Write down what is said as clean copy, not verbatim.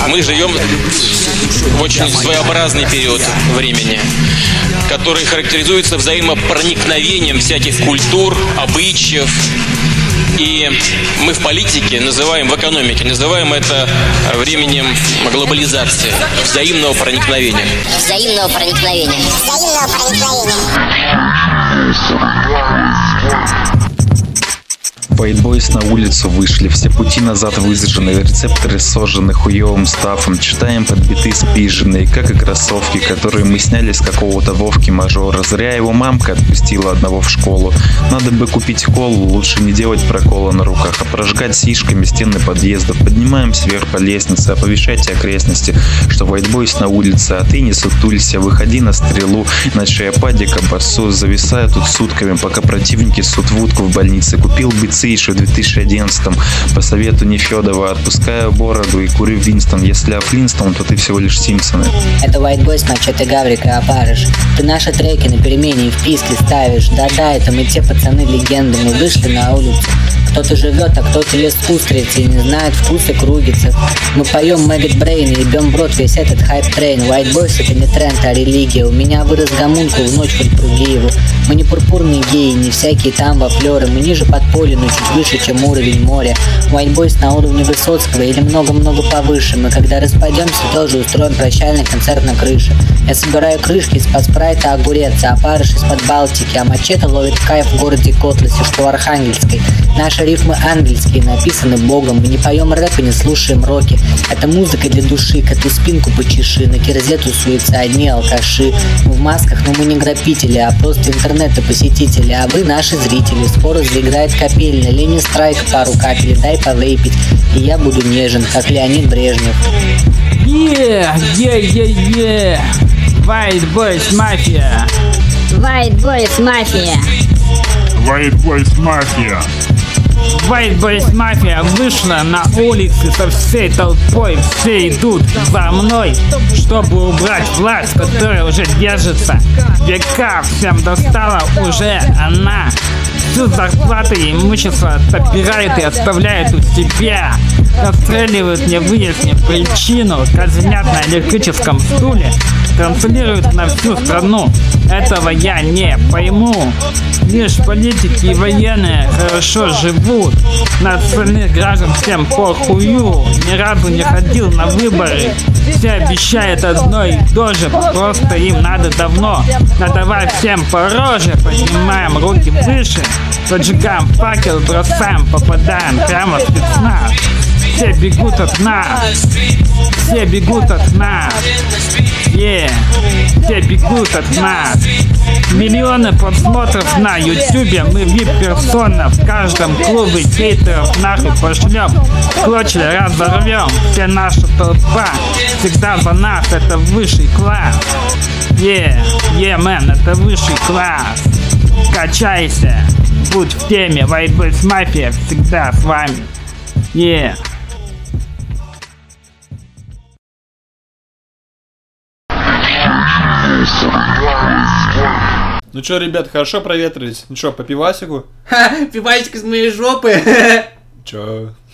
Мы живем в очень своеобразный период времени, который характеризуется взаимопроникновением всяких культур, обычаев. И мы в политике называем, в экономике называем это временем глобализации, взаимного проникновения. Взаимного проникновения. Взаимного проникновения. White Boys на улицу вышли, все пути назад выжжены, рецепторы сожжены хуевым стафом, читаем под биты спиженные, как и кроссовки, которые мы сняли с какого-то Вовки мажора. Зря его мамка отпустила одного в школу. Надо бы купить колу, лучше не делать прокола на руках, а прожигать сишками стены подъездов. Поднимаемся вверх по лестнице, оповещайте окрестности, что White Boys на улице, а ты не сутулься, выходи на стрелу, иначе я падика борцу, зависаю тут сутками, пока противники ссут в утку в больнице. Купил быцы еще в 2011-м по совету Нефедова, отпускаю бороду и курю Винстон. Если Флинстон, то ты всего лишь Симпсоны. Это White Boys, Мачете Гаврик и Опарыш. Ты наши треки на перемене и вписки ставишь. Да-да, это мы те пацаны-легенды, мы вышли на улицу. Кто-то живет, а кто-то ест устрицы и не знает вкуса кругицы. Мы поем Maggot Brain и ебем в рот весь этот хайп-трейн. White Boys это не тренд, а религия. У меня вырос гомункул в ночь хоть пруги его. Мы не пурпурные геи, не всякие там вафлеры. Мы ниже подполья, но чуть выше, чем уровень моря. White Boys на уровне Высоцкого или много-много повыше. Мы когда распадемся, тоже устроим прощальный концерт на крыше. Я собираю крышки из-под спрайта огурец, а Опарыш из-под Балтики, а Мачете ловит кайф в городе Котласе, что в Архангельской. Наши рифмы ангельские, написаны Богом. Мы не поем рэп и не слушаем роки. Это музыка для души, коту спинку почеши. На кирзе тусуются одни алкаши. Мы в масках, но мы не грабители, а просто интернета-посетители. А вы наши зрители. Скоро заиграет капельня, Ленин Страйк пару капель, дай повейпить. И я буду нежен, как Леонид Брежнев. White Boys Mafia. White Boys Mafia. White Boys Mafia. White Boys Mafia вышла на улицы со всей толпой, все идут за мной, чтобы убрать власть, которая уже держится века, всем достала уже она. Всю зарплату и имущество отбирает и оставляет у себя. Расстреливают, не выяснив причину, казнят на электрическом стуле, транслируют на всю страну. Этого я не пойму. Лишь политики и военные хорошо живут. На остальных граждан всем похую. Ни разу не ходил на выборы. Все обещают одно и то же. Просто им надо давно надавать всем по роже. Поднимаем руки выше, поджигаем факел, бросаем, попадаем прямо в спецназ. Все бегут от нас. Все бегут от нас. Все бегут от нас. Миллионы просмотров на ютубе. Мы вип-персона. В каждом клубе хейтеров нахуй пошлем. Клочья разорвем. Все наша толпа всегда за нас. Это высший класс. Мэн, это высший класс. Качайся. Будь в теме. White Boys Mafia всегда с вами. Ну чё, ребят, хорошо проветрились? Ну чё, по пивасику? Ха, пивасик из моей жопы. Чё?